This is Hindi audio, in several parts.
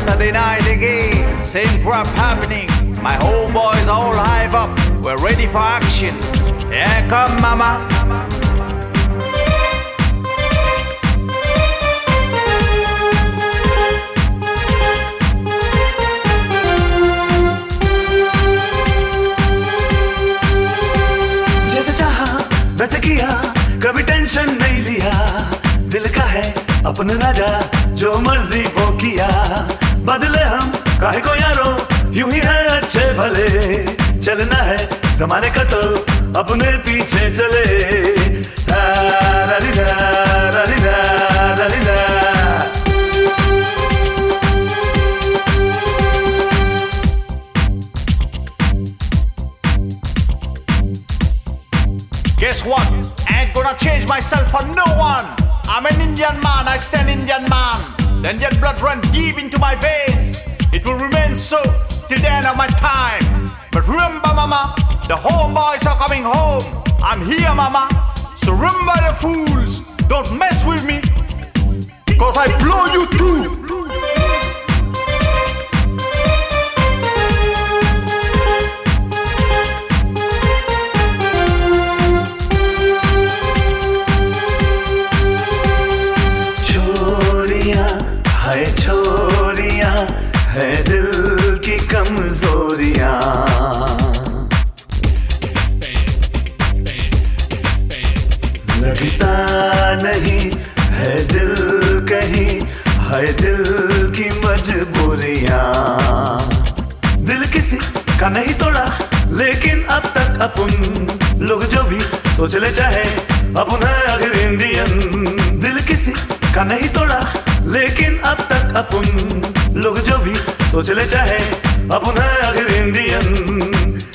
Saturday night again. Same crap happening. My homeboys are all hype up. We're ready for action. Yeah, come mama. जैसे चाहा वैसे किया, कभी टेंशन नहीं लिया। दिल का है अपना राजा, जो मर्जी वो किया। बदले हम काहे को यारो, यूं ही है अच्छे भले। चलना है जमाने का तो अपने पीछे चले। Guess what? I ain't gonna change myself for no one. I'm an Indian man, I stand Indian man. The Indian blood runs deep into my veins. It will remain so till the end of my time. But remember mama, the homeboys are coming home. I'm here mama, so remember the fools. Don't mess with me, cause I blow you too. है छोरियां, है दिल की कमजोरियां। लगता नहीं है दिल कहीं, है दिल की मजबूरियां। दिल किसी का नहीं तोड़ा, लेकिन अब तक अपन लोग जो भी सोच ले चाहे, अपन है आखिर इंडियन। दिल किसी का नहीं तोड़ा, लेकिन अब तक अपन लोग जो भी सोच ले चाहे, अपन है आखिर इंडियन।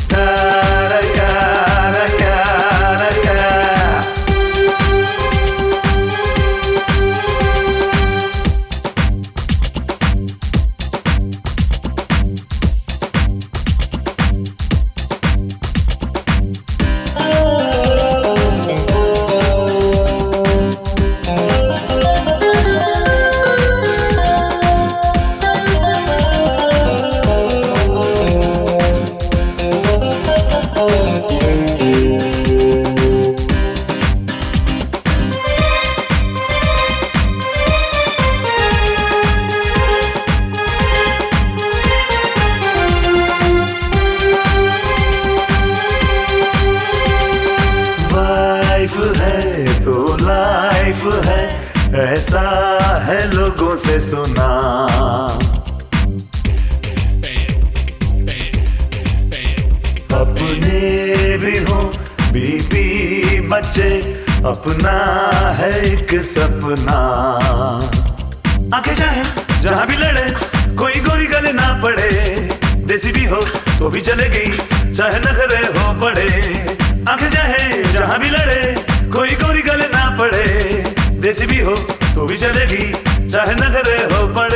है तो लाइफ है, ऐसा है लोगों से सुना। अपने भी हो बीबी बच्चे, अपना है एक सपना। आंखें चाहे जहां भी लड़े, कोई गोरी गले ना पड़े। देसी भी हो तो भी चलेगी, चाहे नखरे हो पड़े। आंखें चाहे जहां भी लड़े, कोई गोरी गले ना पड़े। देसी भी हो तो भी चलेगी, चाहे नखरे हो पड़े।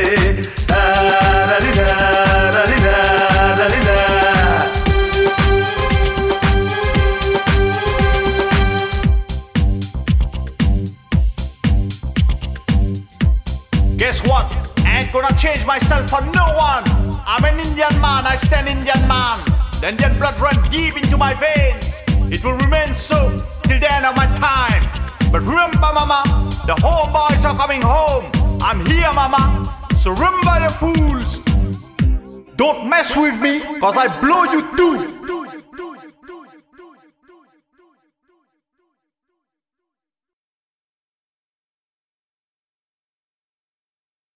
Guess what? I ain't gonna change myself for no one. I'm an Indian man, I stand Indian man. The Indian blood runs deep into my veins. It will remain so till the end of my time. But remember mama, the homeboys are coming home. I'm here mama, so remember the fools. Don't mess with me, cause I blow you too.